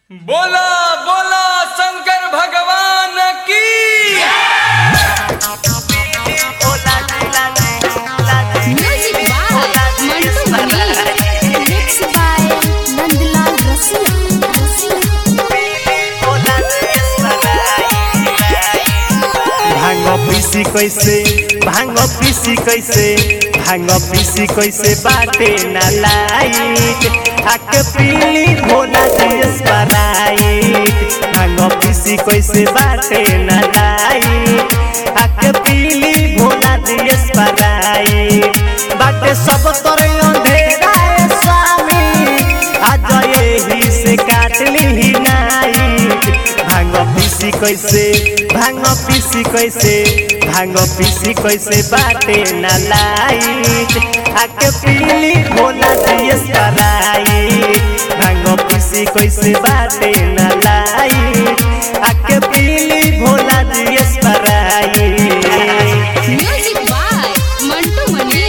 बोला बोला शंकर भगवान की। Music by Mantu Mani, mixed by Nandlal Rasia. भांग पीसी कैसे बाटे ना लाइट आके पीली भोला दियस पराइट। भांग पीसी कैसे बाटे ना लाइट आके पीली भोला दियस पराइट। बाटे सब तोरे अंधेरा है स्वामी आज यही से काट ली नाइट। भांग पीसी कैसे बाटे ना लाइट आके पीली भोला दियस पराइट। भांग पीसी कैसे बाटे ना लाइट आके पीली भोला दियस पराइट। Music by Mantu Mani.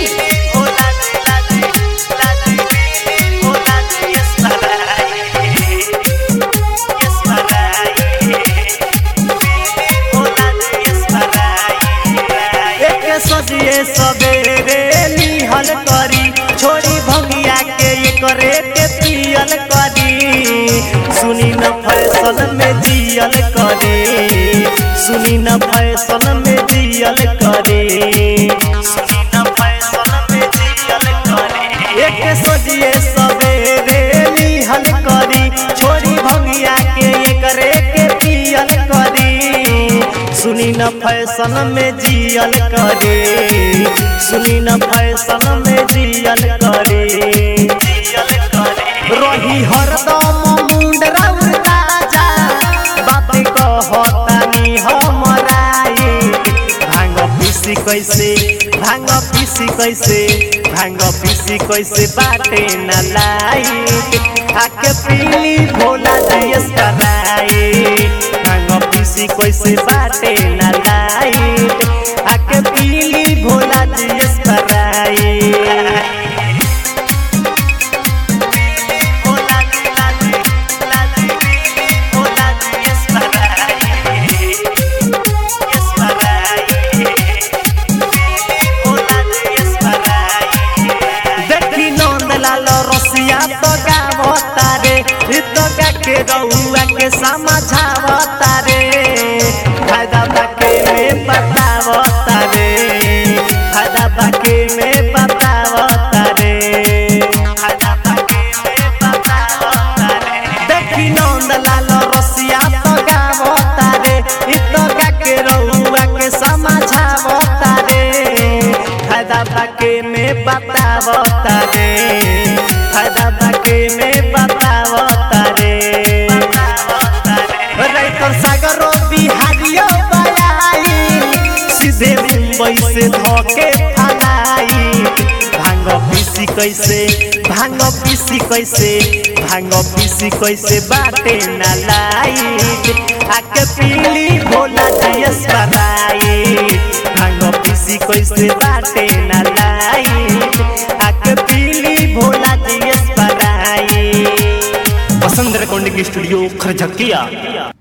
सजिए सबेरे निहल करी छोड़ी भंगिया के करे के पियल करी। सुनी न फैशन में जियल करी, सुनी न फैशन में जियल करी, सुनी न फैशन में जियल करी। एक सजिए सबेरे निहल करी छोड़ी भंगिया के करे के पियल करी। सुनी न फैशन में जियल करे, सुनी न फैशन में जियल करे। रही हरदम मुंड राउर ताजा बात कहतानी हमराई। भांग पीसी कैसे बाटे ना लाइट आके पीली भोला दियस कराइट। भांग पीसी कैसे बाटे ना लाइट आके पीली भोला दियस कराइट। के रउआ के समझावता रे फायदा बाके में बतावता रे, फायदा बाके में बतावता रे, फायदा बाके में बतावता रे। देखी नंदलाल रसिया तो गावता रे इतो के रउआ के समझावता रे। फायदा बाके में बतावता रे, फायदा बाके में बतावता रे। सागरो बिहारियो बलाई सीधे मुंबई से धोके फलाई। भांग पीसी कैसे बाटे ना लाइट आके पीली भोला दियस पराइट। भांग पीसी कैसे बाटे ना लाइट आके पीली भोला दियस पराइट। Vasant recording studio खरझकिया।